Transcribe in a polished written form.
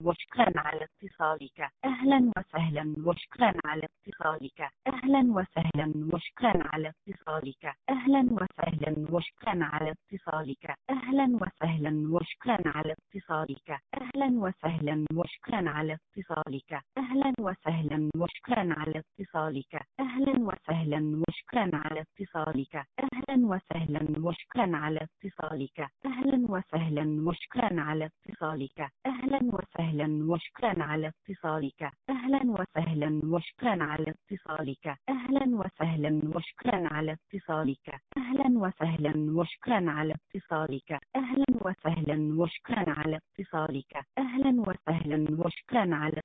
وشكرا على اتصالك. أهلا وسهلا وشكرا على اتصالك. أهلا وسهلا وشكرا على اتصالك. أهلا وسهلا وشكرا على اتصالك. أهلا وسهلا وشكرا على اتصالك. أهلا وسهلا وشكرا على اتصالك. أهلا وسهلا وشكرا على اتصالك. أهلا وسهلا وشكرا على اتصالك. أهلا وسهلا وشكرا على اتصالك. أهلا وسهلا وشكرا على اتصالك. أهلا وسهلا وشكرا على اتصالك. أهلا وسهلا وشكرا على اتصالك. أهلا وسهلا وشكرا على اتصالك. أهلا وسهلا وشكرا على اتصالك. أهلا وسهلا وشكرا على اتصالك. أهلا وسهلا وشكرا على